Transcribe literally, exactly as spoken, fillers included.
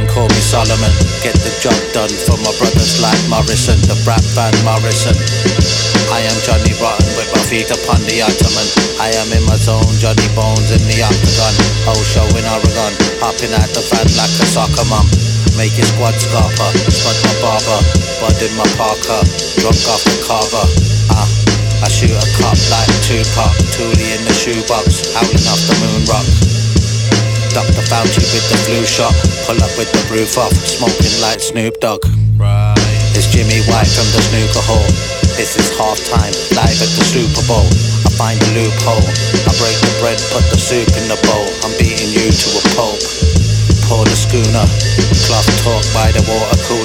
call me Solomon. Get the job done for my brothers like Morrison, the rap band Morrison. I am Johnny Rotten with my feet upon the ottoman. I am in my zone, Johnny Bones in the octagon. Whole show in Oregon, hopping out the van like a soccer mum. Make your squad scarper, spud my barber, bud in my parker, drunk off the carver. Ah, I shoot a cop like Tupac, Thule in the shoebox, howling off the moon rock. Doctor Fauci with the flu shot, pull up with the roof off, smoking like Snoop Dogg. Right. It's Jimmy White from the snooker hall. This is half time, live at the Super Bowl. I find a loophole, I break the bread, put the soup in the bowl. I'm beating you to a pulp. Pour the schooner, cloth talk by the water cooler.